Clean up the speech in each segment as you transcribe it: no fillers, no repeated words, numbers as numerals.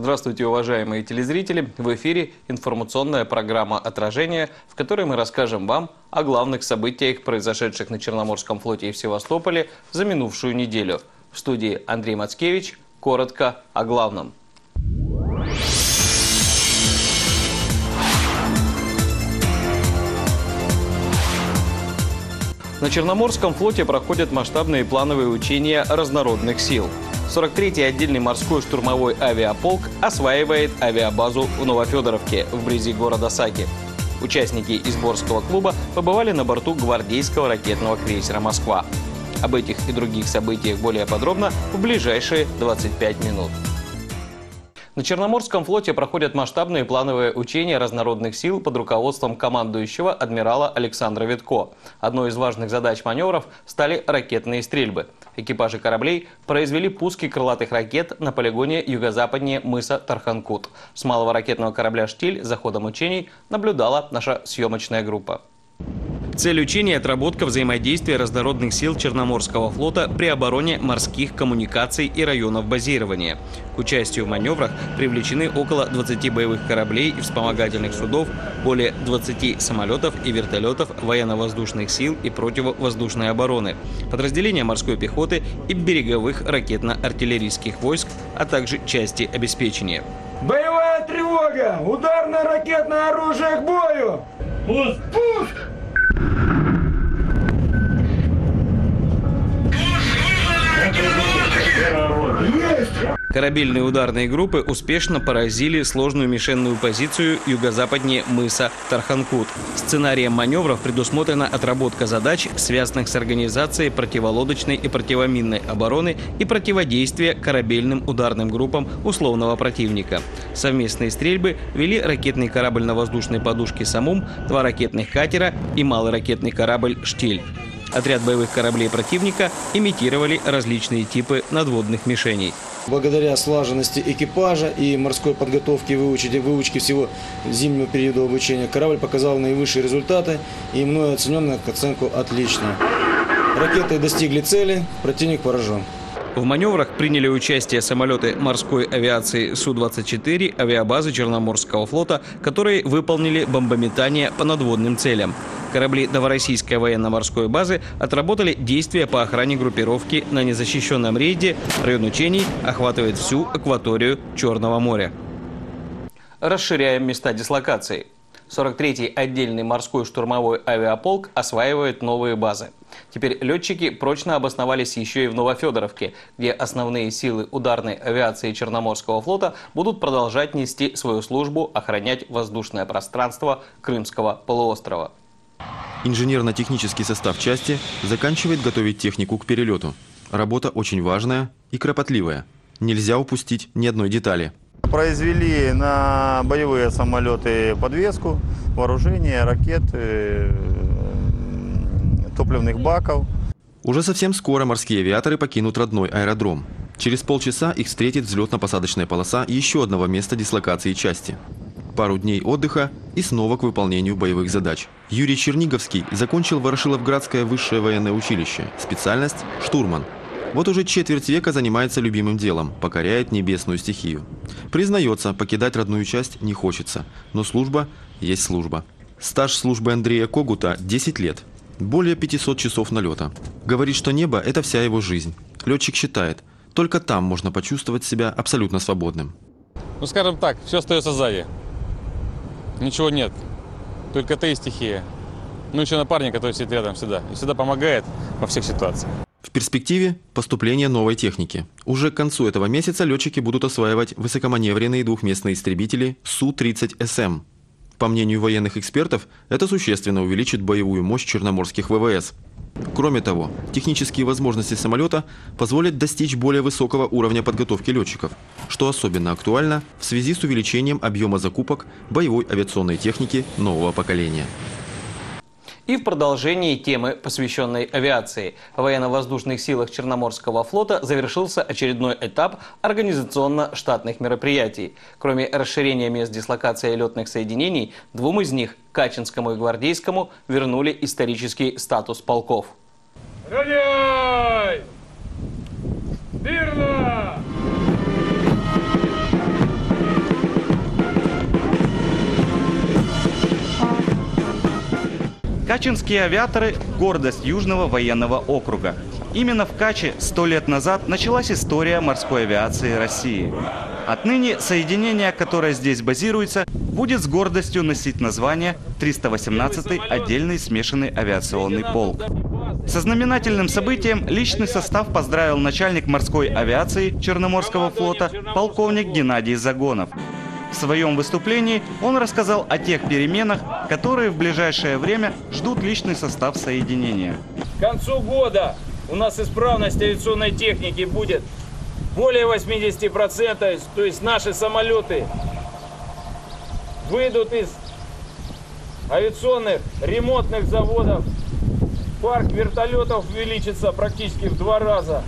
Здравствуйте, уважаемые телезрители! В эфире информационная программа «Отражение», в которой мы расскажем вам о главных событиях, произошедших на Черноморском флоте и в Севастополе за минувшую неделю. В студии Андрей Мацкевич. Коротко о главном. На Черноморском флоте проходят масштабные плановые учения разнородных сил. 43-й отдельный морской штурмовой авиаполк осваивает авиабазу в Новофедоровке, вблизи города Саки. Участники Изборского клуба побывали на борту гвардейского ракетного крейсера «Москва». Об этих и других событиях более подробно в ближайшие 25 минут. На Черноморском флоте проходят масштабные плановые учения разнородных сил под руководством командующего адмирала Александра Витко. Одной из важных задач маневров стали ракетные стрельбы. Экипажи кораблей произвели пуски крылатых ракет на полигоне юго-западнее мыса Тарханкут. С малого ракетного корабля «Штиль» за ходом учений наблюдала наша съемочная группа. Цель учения – отработка взаимодействия разнородных сил Черноморского флота при обороне морских коммуникаций и районов базирования. К участию в маневрах привлечены около 20 боевых кораблей и вспомогательных судов, более 20 самолетов и вертолетов военно-воздушных сил и противовоздушной обороны, подразделения морской пехоты и береговых ракетно-артиллерийских войск, а также части обеспечения. Боевая тревога! Ударное ракетное оружие к бою! Пуск! Пуск! Корабельные ударные группы успешно поразили сложную мишенную позицию юго-западнее мыса Тарханкут. Сценарием маневров предусмотрена отработка задач, связанных с организацией противолодочной и противоминной обороны и противодействия корабельным ударным группам условного противника. Совместные стрельбы вели ракетный корабль на воздушной подушке «Самум», 2 ракетных катера и малый ракетный корабль «Штиль». Отряд боевых кораблей противника имитировали различные типы надводных мишеней. Благодаря слаженности экипажа и морской подготовке и выучке всего зимнего периода обучения корабль показал наивысшие результаты и мною оценен к оценку «отлично». Ракеты достигли цели, противник поражен. В маневрах приняли участие самолеты морской авиации Су-24 авиабазы Черноморского флота, которые выполнили бомбометание по надводным целям. Корабли Новороссийской военно-морской базы отработали действия по охране группировки на незащищенном рейде. Район учений охватывает всю акваторию Черного моря. Расширяем места дислокации. 43-й отдельный морской штурмовой авиаполк осваивает новые базы. Теперь летчики прочно обосновались еще и в Новофедоровке, где основные силы ударной авиации Черноморского флота будут продолжать нести свою службу, охранять воздушное пространство Крымского полуострова. Инженерно-технический состав части заканчивает готовить технику к перелету. Работа очень важная и кропотливая. Нельзя упустить ни одной детали. Произвели на боевые самолеты подвеску, вооружение, ракет, топливных баков. Уже совсем скоро морские авиаторы покинут родной аэродром. Через полчаса их встретит взлетно-посадочная полоса еще одного места дислокации части. Пару дней отдыха и снова к выполнению боевых задач. Юрий Черниговский закончил Ворошиловградское высшее военное училище. Специальность – штурман. Вот уже четверть века занимается любимым делом, покоряет небесную стихию. Признается, покидать родную часть не хочется, но служба есть служба. Стаж службы Андрея Когута – 10 лет. Более 500 часов налета. Говорит, что небо – это вся его жизнь. Летчик считает, только там можно почувствовать себя абсолютно свободным. Ну, скажем так, все остается сзади. Ничего нет. Только ты и стихия. Ну, еще напарник, который сидит рядом всегда. И всегда помогает во всех ситуациях. В перспективе поступление новой техники. Уже к концу этого месяца летчики будут осваивать высокоманевренные двухместные истребители Су-30СМ. По мнению военных экспертов, это существенно увеличит боевую мощь черноморских ВВС. Кроме того, технические возможности самолета позволят достичь более высокого уровня подготовки летчиков, что особенно актуально в связи с увеличением объема закупок боевой авиационной техники нового поколения. И в продолжении темы, посвященной авиации, в военно-воздушных силах Черноморского флота завершился очередной этап организационно-штатных мероприятий. Кроме расширения мест дислокации летных соединений, 2 из них, Качинскому и Гвардейскому, вернули исторический статус полков. Равняй! Мирно! Качинские авиаторы – гордость Южного военного округа. Именно в Каче 100 лет назад началась история морской авиации России. Отныне соединение, которое здесь базируется, будет с гордостью носить название 318-й отдельный смешанный авиационный полк. Со знаменательным событием личный состав поздравил начальник морской авиации Черноморского флота полковник Геннадий Загонов. В своем выступлении он рассказал о тех переменах, которые в ближайшее время ждут личный состав соединения. К концу года у нас исправность авиационной техники будет более 80%, то есть наши самолеты выйдут из авиационных ремонтных заводов, парк вертолетов увеличится практически в 2 раза.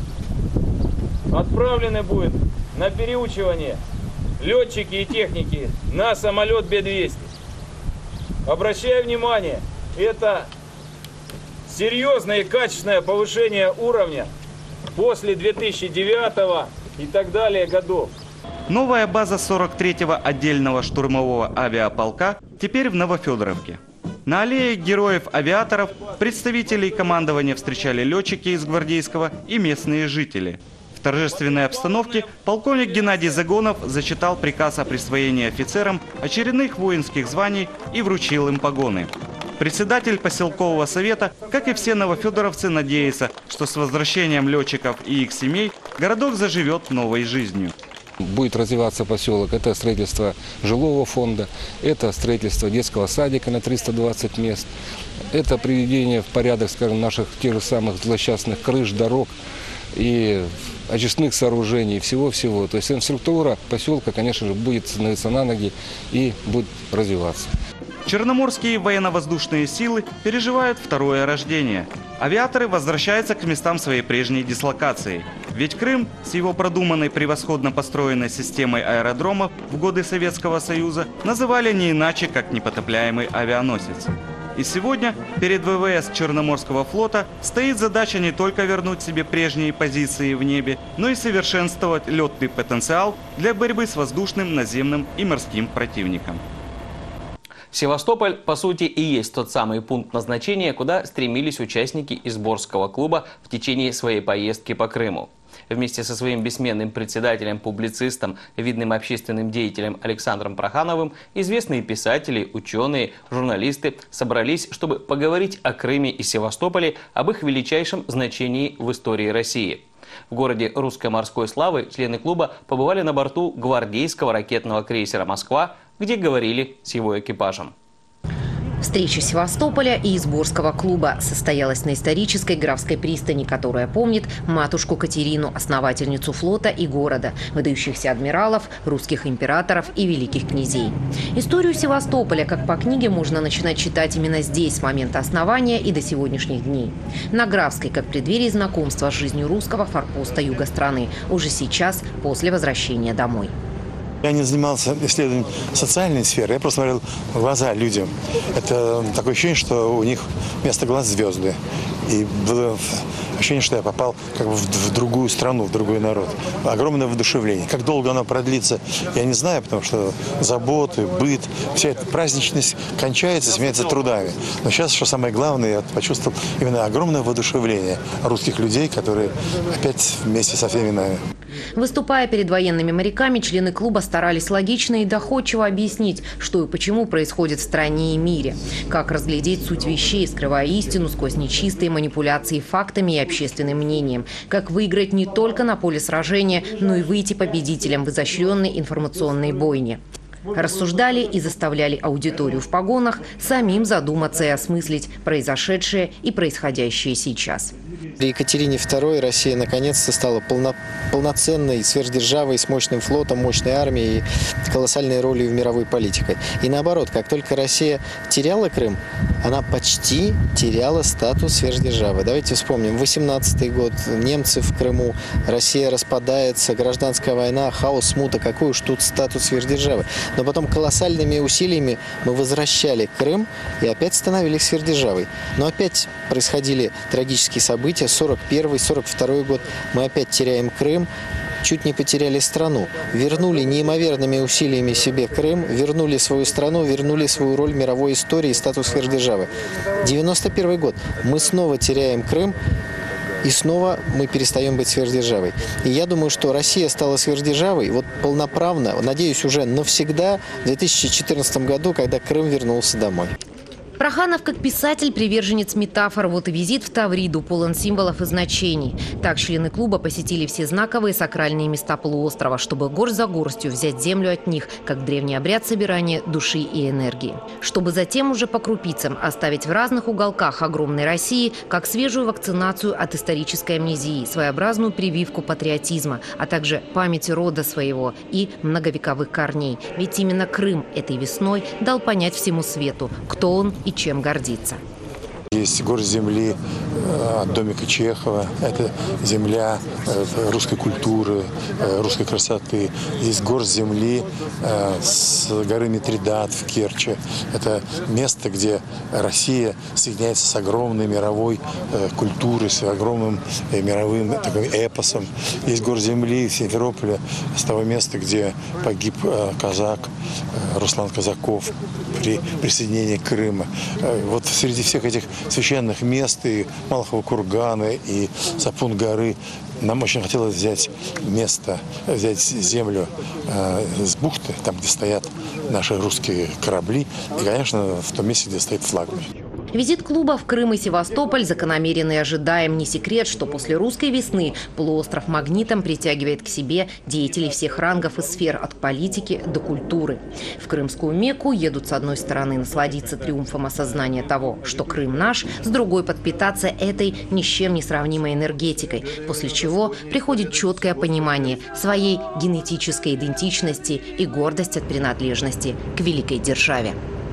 Отправлены будет на переучивание летчики и техники на самолет Б-200. Обращаю внимание, это серьезное и качественное повышение уровня после 2009 и так далее годов. Новая база 43-го отдельного штурмового авиаполка теперь в Новофедоровке. На аллее героев-авиаторов представителей командования встречали летчики из гвардейского и местные жители. В торжественной обстановке полковник Геннадий Загонов зачитал приказ о присвоении офицерам очередных воинских званий и вручил им погоны. Председатель поселкового совета, как и все новофедоровцы, надеется, что с возвращением летчиков и их семей городок заживет новой жизнью. Будет развиваться поселок. Это строительство жилого фонда, это строительство детского садика на 320 мест, это приведение в порядок, скажем, наших тех же самых злосчастных крыш, дорог и очистных сооружений, всего-всего. То есть инфраструктура поселка, конечно же, будет становиться на ноги и будет развиваться. Черноморские военно-воздушные силы переживают второе рождение. Авиаторы возвращаются к местам своей прежней дислокации. Ведь Крым с его продуманной превосходно построенной системой аэродромов в годы Советского Союза называли не иначе, как непотопляемый авианосец. И сегодня перед ВВС Черноморского флота стоит задача не только вернуть себе прежние позиции в небе, но и совершенствовать летный потенциал для борьбы с воздушным, наземным и морским противником. Севастополь, по сути, и есть тот самый пункт назначения, куда стремились участники Изборского клуба в течение своей поездки по Крыму. Вместе со своим бессменным председателем, публицистом, видным общественным деятелем Александром Прохановым известные писатели, ученые, журналисты собрались, чтобы поговорить о Крыме и Севастополе, об их величайшем значении в истории России. В городе русской морской славы члены клуба побывали на борту гвардейского ракетного крейсера «Москва», где говорили с его экипажем. Встреча Севастополя и Изборского клуба состоялась на исторической Графской пристани, которая помнит матушку Катерину, основательницу флота и города, выдающихся адмиралов, русских императоров и великих князей. Историю Севастополя, как по книге, можно начинать читать именно здесь, с момента основания и до сегодняшних дней. На Графской, как преддверии знакомства с жизнью русского форпоста юга страны, уже сейчас, после возвращения домой. Я не занимался исследованием социальной сферы, я просто смотрел в глаза людям. Это такое ощущение, что у них вместо глаз звезды. И было ощущение, что я попал как бы в другую страну, в другой народ. Огромное воодушевление. Как долго оно продлится, я не знаю, потому что заботы, быт, вся эта праздничность кончается, сменяется трудами. Но сейчас, что самое главное, я почувствовал именно огромное воодушевление русских людей, которые опять вместе со всеми нами. Выступая перед военными моряками, члены клуба старались логично и доходчиво объяснить, что и почему происходит в стране и мире. Как разглядеть суть вещей, скрывая истину сквозь нечистые манипуляции фактами и общественным мнением. Как выиграть не только на поле сражения, но и выйти победителем в изощренной информационной бойне. Рассуждали и заставляли аудиторию в погонах самим задуматься и осмыслить произошедшее и происходящее сейчас. При Екатерине II Россия наконец-то стала полноценной сверхдержавой с мощным флотом, мощной армией и колоссальной ролью в мировой политике. И наоборот, как только Россия теряла Крым, она почти теряла статус сверхдержавы. Давайте вспомним, 18-й год, немцы в Крыму, Россия распадается, гражданская война, хаос, смута, какой уж тут статус сверхдержавы. Но потом колоссальными усилиями мы возвращали Крым и опять становились сверхдержавой. Но опять происходили трагические события, 41-й, 42-й год, мы опять теряем Крым. чуть не потеряли страну. Вернули неимоверными усилиями себе Крым, вернули свою страну, вернули свою роль в мировой истории и статус сверхдержавы. 91 год. Мы снова теряем Крым. И снова мы перестаем быть сверхдержавой. И я думаю, что Россия стала сверхдержавой вот полноправно, надеюсь, уже навсегда в 2014 году, когда Крым вернулся домой. Проханов, как писатель, приверженец метафор. Вот и визит в Тавриду полон символов и значений. Так члены клуба посетили все знаковые сакральные места полуострова, чтобы горсть за горстью взять землю от них, как древний обряд собирания души и энергии. Чтобы затем уже по крупицам оставить в разных уголках огромной России, как свежую вакцинацию от исторической амнезии, своеобразную прививку патриотизма, а также памяти рода своего и многовековых корней. Ведь именно Крым этой весной дал понять всему свету, кто он и чем гордиться. Есть горсть земли от домика Чехова. Это земля русской культуры, русской красоты. Есть горсть земли с горы Митридат в Керчи. Это место, где Россия соединяется с огромной мировой культурой, с огромным мировым таким эпосом. Есть горсть земли в Симферополе, с того места, где погиб казак Руслан Казаков при присоединении Крыма. Вот среди всех этих священных мест, и Малахова кургана, и Сапун горы, нам очень хотелось взять место, взять землю с бухты, там, где стоят наши русские корабли, и, конечно, в том месте, где стоит флагман. Визит клуба в Крым и Севастополь закономерен и ожидаем. Не секрет, что после русской весны полуостров магнитом притягивает к себе деятелей всех рангов и сфер, от политики до культуры. В крымскую Мекку едут с одной стороны насладиться триумфом осознания того, что Крым наш, с другой подпитаться этой ни с чем не сравнимой энергетикой, после чего приходит четкое понимание своей генетической идентичности и гордость от принадлежности к великой державе.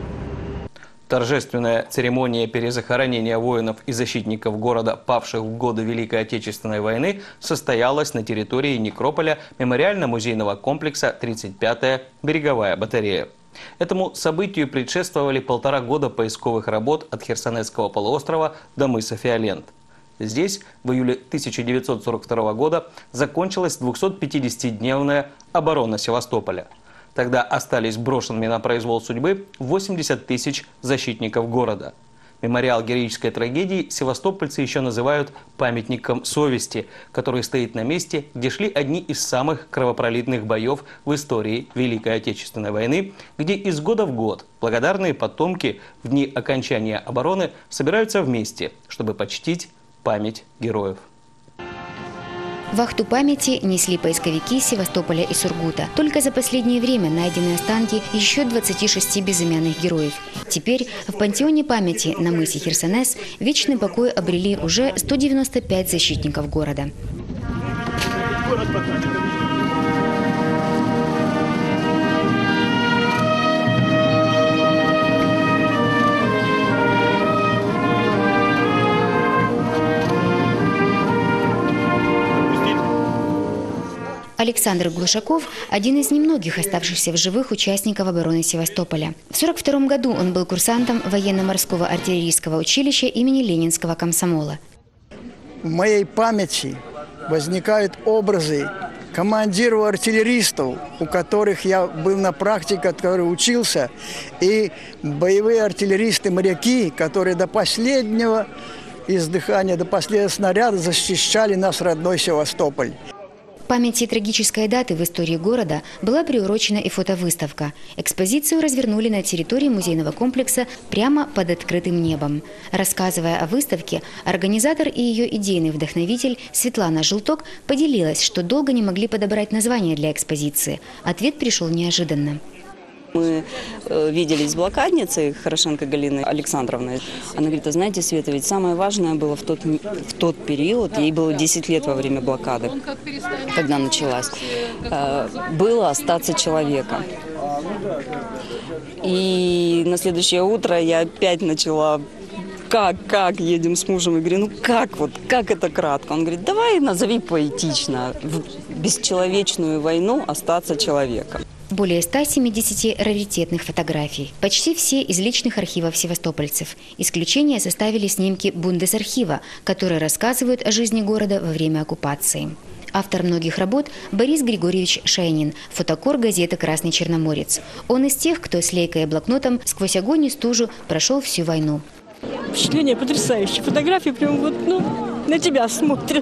Торжественная церемония перезахоронения воинов и защитников города, павших в годы Великой Отечественной войны, состоялась на территории некрополя мемориально-музейного комплекса «35-я береговая батарея». Этому событию предшествовали 1,5 года поисковых работ от Херсонесского полуострова до мыса Фиолент. Здесь в июле 1942 года закончилась 250-дневная оборона Севастополя. Тогда остались брошенными на произвол судьбы 80 тысяч защитников города. Мемориал героической трагедии севастопольцы еще называют памятником совести, который стоит на месте, где шли одни из самых кровопролитных боев в истории Великой Отечественной войны, где из года в год благодарные потомки в дни окончания обороны собираются вместе, чтобы почтить память героев. Вахту памяти несли поисковики Севастополя и Сургута. Только за последнее время найдены останки еще 26 безымянных героев. Теперь в пантеоне памяти на мысе Херсонес вечный покой обрели уже 195 защитников города. Александр Глушаков – один из немногих оставшихся в живых участников обороны Севастополя. В 1942 году он был курсантом военно-морского артиллерийского училища имени Ленинского комсомола. В моей памяти возникают образы командиров-артиллеристов, у которых я был на практике, который учился, и боевые артиллеристы-моряки, которые до последнего издыхания, до последнего снаряда защищали наш родной Севастополь. Памяти трагической даты в истории города была приурочена и фотовыставка. Экспозицию развернули на территории музейного комплекса прямо под открытым небом. Рассказывая о выставке, организатор и ее идейный вдохновитель Светлана Желток поделилась, что долго не могли подобрать название для экспозиции. Ответ пришел неожиданно. Мы виделись с блокадницей Хорошенко Галиной Александровной. Она говорит: а знаете, Света, ведь самое важное было в тот период, ей было 10 лет во время блокады, когда началась, было остаться человеком. И на следующее утро я опять начала: как едем с мужем, и говорю, как это кратко? Он говорит: давай назови поэтично, в бесчеловечную войну остаться человеком. Более 170 раритетных фотографий. Почти все из личных архивов севастопольцев. Исключение составили снимки Бундесархива, которые рассказывают о жизни города во время оккупации. Автор многих работ – Борис Григорьевич Шайнин, фотокор газеты «Красный Черноморец». Он из тех, кто с лейкой и блокнотом сквозь огонь и стужу прошел всю войну. Впечатление потрясающее. Фотографии прям вот, на тебя смотрят.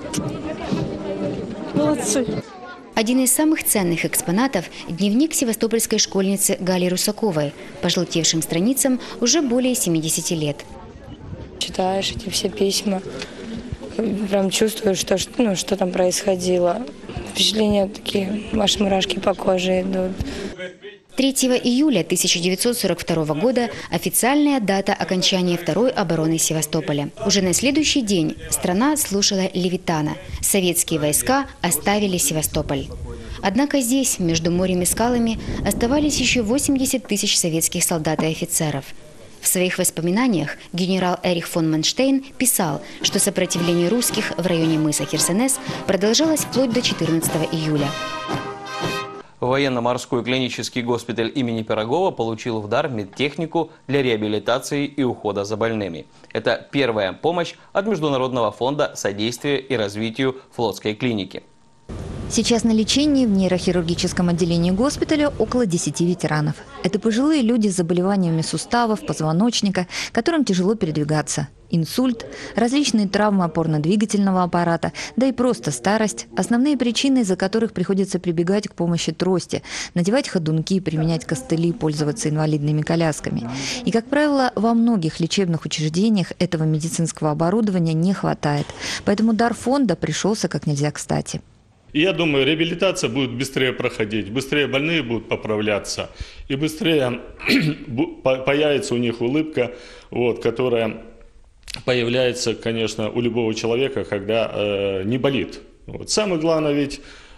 Молодцы. Один из самых ценных экспонатов – дневник севастопольской школьницы Гали Русаковой, пожелтевшим страницам уже более 70 лет. Читаешь эти все письма, прям чувствуешь, что там происходило. Впечатления такие, аж мурашки по коже идут. 3 июля 1942 года – официальная дата окончания Второй обороны Севастополя. Уже на следующий день страна слушала Левитана. Советские войска оставили Севастополь. Однако здесь, между морем и скалами, оставались еще 80 тысяч советских солдат и офицеров. В своих воспоминаниях генерал Эрих фон Манштейн писал, что сопротивление русских в районе мыса Херсонес продолжалось вплоть до 14 июля. Военно-морской клинический госпиталь имени Пирогова получил в дар медтехнику для реабилитации и ухода за больными. Это первая помощь от Международного фонда содействия и развитию флотской клиники. Сейчас на лечении в нейрохирургическом отделении госпиталя около 10 ветеранов. Это пожилые люди с заболеваниями суставов, позвоночника, которым тяжело передвигаться. Инсульт, различные травмы опорно-двигательного аппарата, да и просто старость – основные причины, из-за которых приходится прибегать к помощи трости, надевать ходунки, применять костыли, пользоваться инвалидными колясками. И, как правило, во многих лечебных учреждениях этого медицинского оборудования не хватает. Поэтому дар фонда пришелся как нельзя кстати. Я думаю, реабилитация будет быстрее проходить, быстрее больные будут поправляться, и быстрее появится у них улыбка, которая появляется, конечно, у любого человека, когда не болит. Самое главное ведь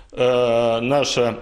наше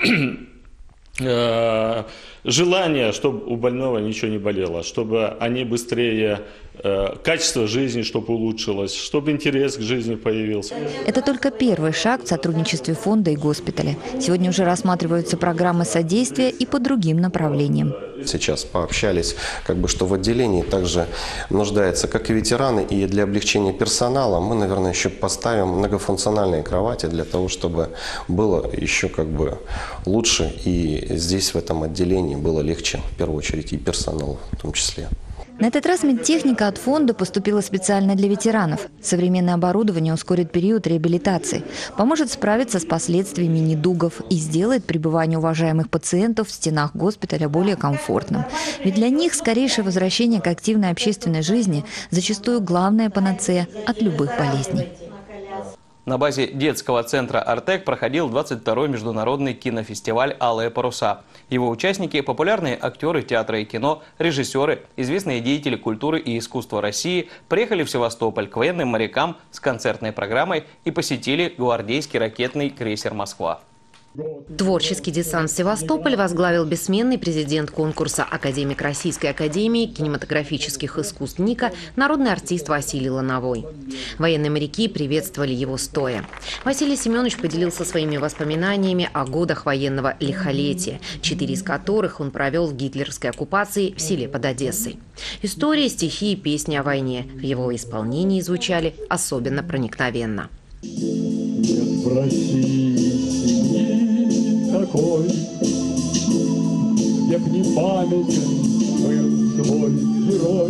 желание, чтобы у больного ничего не болело, чтобы они быстрее, качество жизни, чтобы улучшилось, чтобы интерес к жизни появился. Это только первый шаг в сотрудничестве фонда и госпиталя. Сегодня уже рассматриваются программы содействия и по другим направлениям. Сейчас пообщались, что в отделении также нуждается, как и ветераны, и для облегчения персонала мы, наверное, еще поставим многофункциональные кровати для того, чтобы было еще лучше, и здесь в этом отделении было легче, в первую очередь, и персоналу в том числе. На этот раз медтехника от фонда поступила специально для ветеранов. Современное оборудование ускорит период реабилитации, поможет справиться с последствиями недугов и сделает пребывание уважаемых пациентов в стенах госпиталя более комфортным. Ведь для них скорейшее возвращение к активной общественной жизни зачастую главная панацея от любых болезней. На базе детского центра «Артек» проходил 22-й международный кинофестиваль «Алые паруса». Его участники – популярные актеры театра и кино, режиссеры, известные деятели культуры и искусства России приехали в Севастополь к военным морякам с концертной программой и посетили гвардейский ракетный крейсер «Москва». Творческий десант «Севастополь» возглавил бессменный президент конкурса, академик Российской академии кинематографических искусств НИКа, народный артист Василий Лановой. Военные моряки приветствовали его стоя. Василий Семенович поделился своими воспоминаниями о годах военного лихолетия, 4 из которых он провел в гитлеровской оккупации в селе под Одессой. Истории, стихи и песни о войне в его исполнении звучали особенно проникновенно. Такой, як не памятен был свой герой,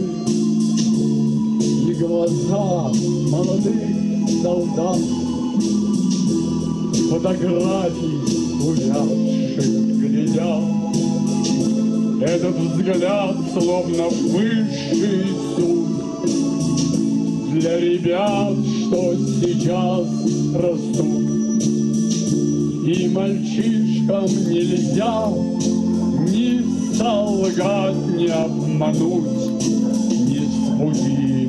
и глаза молодых солдат, фотографий увядших глядя. Этот взгляд словно высший суд для ребят, что сейчас растут. И мальчишкам нельзя ни солгать, ни обмануть, ни с пути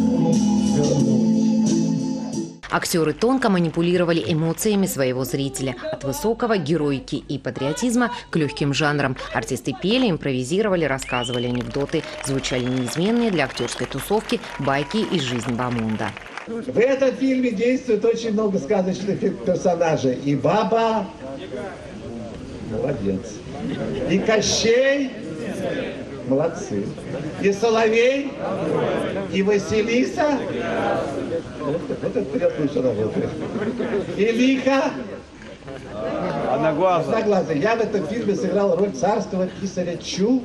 свернуть. Актеры тонко манипулировали эмоциями своего зрителя. От высокого героики и патриотизма к легким жанрам. Артисты пели, импровизировали, рассказывали анекдоты. Звучали неизменные для актерской тусовки байки из жизни Бамунда. В этом фильме действует очень много сказочных персонажей. И Баба молодец. И Кощей молодцы. И Соловей, и Василиса Вот этот вперед лучше работает. И Лика. Одноглазый. Я в этом фильме сыграл роль царского писаря Чу.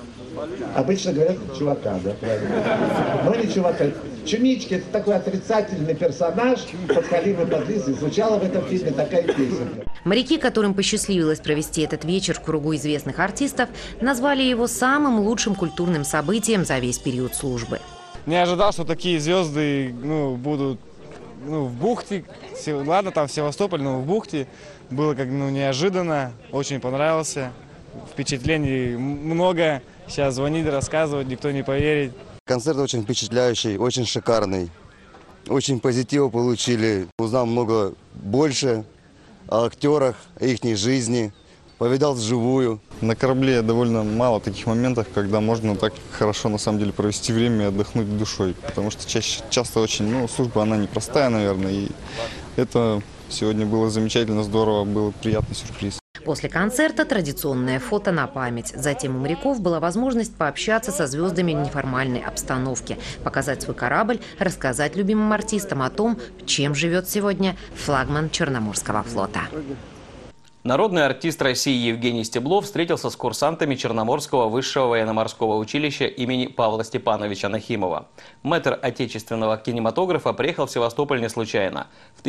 Обычно говорят чувака, да, правильно. Но не чувака. Чумички — это такой отрицательный персонаж, подхалимый подлизый. Звучала в этом фильме такая песенка. Моряки, которым посчастливилось провести этот вечер в кругу известных артистов, назвали его самым лучшим культурным событием за весь период службы. Не ожидал, что такие звезды будут в бухте. Ладно, там Севастополь, но в бухте. Было как неожиданно, очень понравился. Впечатлений много. Сейчас звонить, рассказывать, никто не поверит. Концерт очень впечатляющий, очень шикарный. Очень позитива получили. Узнал много больше о актерах, о их жизни. Повидал вживую. На корабле довольно мало таких моментов, когда можно так хорошо на самом деле провести время и отдохнуть душой. Потому что часто очень, служба она непростая, наверное. И это сегодня было замечательно, здорово, был приятный сюрприз. После концерта традиционное фото на память. Затем у моряков была возможность пообщаться со звездами в неформальной обстановке, показать свой корабль, рассказать любимым артистам о том, чем живет сегодня флагман Черноморского флота. Народный артист России Евгений Стеблов встретился с курсантами Черноморского высшего военно-морского училища имени Павла Степановича Нахимова. Мэтр отечественного кинематографа приехал в Севастополь не случайно. В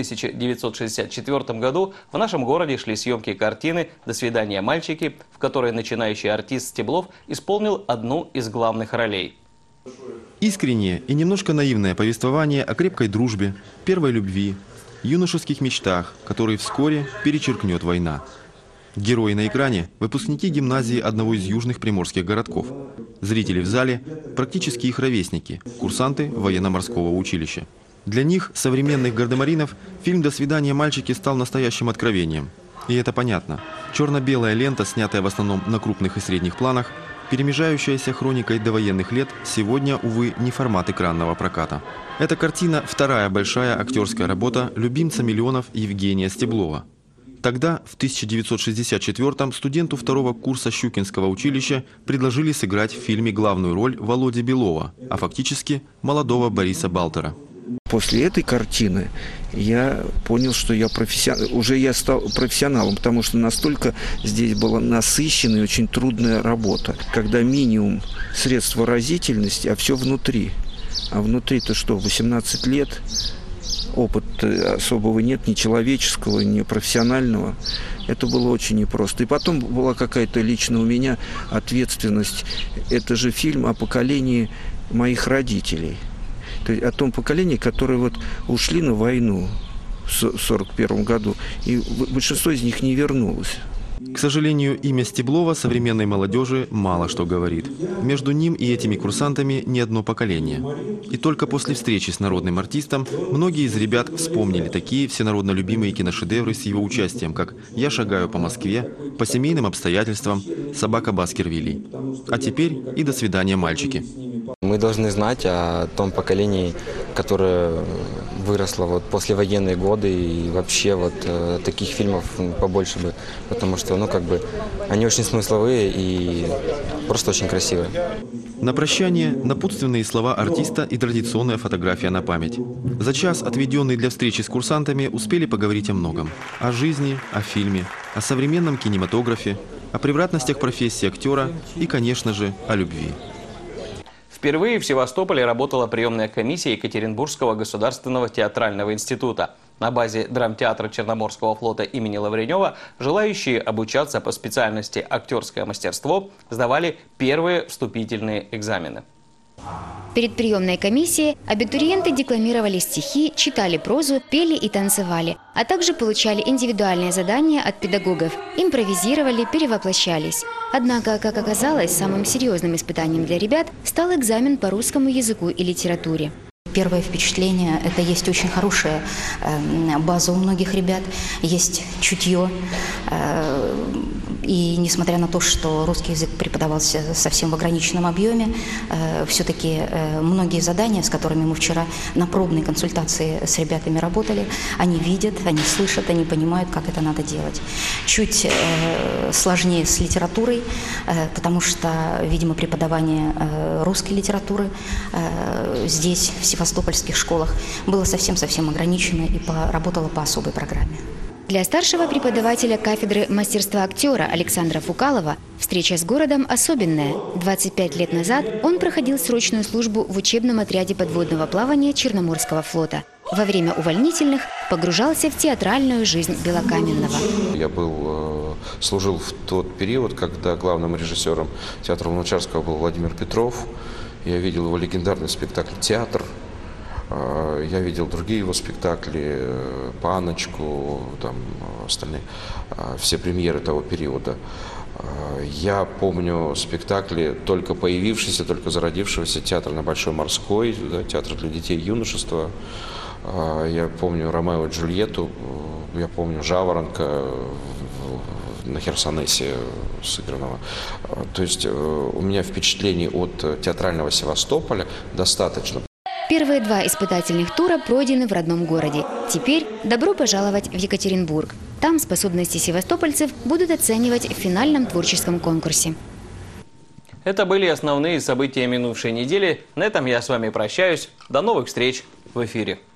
1964 году в нашем городе шли съемки картины «До свидания, мальчики», в которой начинающий артист Стеблов исполнил одну из главных ролей. Искреннее и немножко наивное повествование о крепкой дружбе, первой любви, юношеских мечтах, которые вскоре перечеркнет война. Герои на экране – выпускники гимназии одного из южных приморских городков. Зрители в зале – практически их ровесники, курсанты военно-морского училища. Для них, современных гардемаринов, фильм «До свидания, мальчики» стал настоящим откровением. И это понятно. Черно-белая лента, снятая в основном на крупных и средних планах, перемежающаяся хроникой довоенных лет, сегодня, увы, не формат экранного проката. Эта картина – вторая большая актерская работа любимца миллионов Евгения Стеблова. Тогда, в 1964-м, студенту второго курса Щукинского училища предложили сыграть в фильме главную роль Володи Белова, а фактически молодого Бориса Балтера. После этой картины я понял, что я стал профессионалом, потому что настолько здесь была насыщенная и очень трудная работа, когда минимум средств выразительности, а все внутри. А внутри-то что, 18 лет, опыта особого нет, ни человеческого, ни профессионального. Это было очень непросто. И потом была какая-то лично у меня ответственность. Это же фильм о поколении моих родителей. То есть о том поколении, которые ушли на войну в 1941 году, и большинство из них не вернулось. К сожалению, имя Стеблова современной молодежи мало что говорит. Между ним и этими курсантами не одно поколение. И только после встречи с народным артистом многие из ребят вспомнили такие всенародно любимые киношедевры с его участием, как «Я шагаю по Москве», «По семейным обстоятельствам», «Собака Баскервилей». А теперь и «До свидания, мальчики». Мы должны знать о том поколении, которое выросло послевоенные годы, и вообще таких фильмов побольше бы, потому что они очень смысловые и просто очень красивые. На прощание напутственные слова артиста и традиционная фотография на память. За час, отведенный для встречи с курсантами, успели поговорить о многом. О жизни, о фильме, о современном кинематографе, о превратностях профессии актера и, конечно же, о любви. Впервые в Севастополе работала приемная комиссия Екатеринбургского государственного театрального института. На базе драмтеатра Черноморского флота имени Лавренева желающие обучаться по специальности «Актерское мастерство» сдавали первые вступительные экзамены. Перед приемной комиссией абитуриенты декламировали стихи, читали прозу, пели и танцевали, а также получали индивидуальные задания от педагогов, импровизировали, перевоплощались. Однако, как оказалось, самым серьезным испытанием для ребят стал экзамен по русскому языку и литературе. Первое впечатление – это есть очень хорошая база у многих ребят, есть чутье. И несмотря на то, что русский язык преподавался совсем в ограниченном объеме, все-таки многие задания, с которыми мы вчера на пробной консультации с ребятами работали, они видят, они слышат, они понимают, как это надо делать. Чуть сложнее с литературой, потому что, видимо, преподавание русской литературы здесь, в севастопольских школах, было совсем-совсем ограничено и работало по особой программе. Для старшего преподавателя кафедры мастерства актера Александра Фукалова встреча с городом особенная. 25 лет назад он проходил срочную службу в учебном отряде подводного плавания Черноморского флота. Во время увольнительных погружался в театральную жизнь Белокаменного. Я служил в тот период, когда главным режиссером театра Луначарского был Владимир Петров. Я видел его легендарный спектакль «Театр». Я видел другие его спектакли, «Паночку», там остальные, все премьеры того периода. Я помню спектакли только появившиеся, только зародившегося театра на Большой Морской, да, театр для детей и юношества. Я помню «Ромео и Джульетту», я помню «Жаворонка» на Херсонесе сыгранного. То есть у меня впечатлений от театрального Севастополя достаточно. Первые 2 испытательных тура пройдены в родном городе. Теперь добро пожаловать в Екатеринбург. Там способности севастопольцев будут оценивать в финальном творческом конкурсе. Это были основные события минувшей недели. На этом я с вами прощаюсь. До новых встреч в эфире.